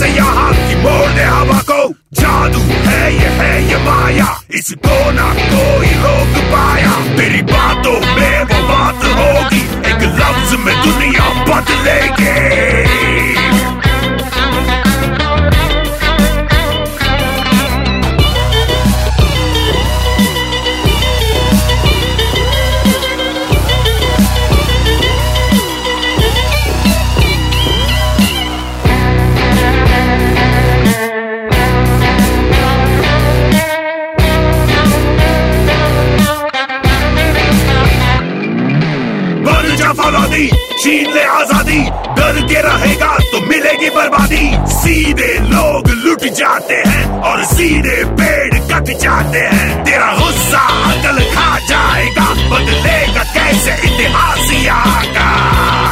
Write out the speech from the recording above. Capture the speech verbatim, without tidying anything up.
से यहाँ की मोड़ दे हवा को। जादू है ये है ये माया, इसको ना कोई रोक पाया। तेरी बातों में वो बात होगी, एक लफ्ज में दुनिया बदलेगी। फौलादी छीन ले आजादी, डर के रहेगा तो मिलेगी बर्बादी। सीधे लोग लुट जाते हैं और सीधे पेड़ कट जाते हैं। तेरा गुस्सा अकल खा जाएगा, बदलेगा कैसे इतिहास यहाँ का।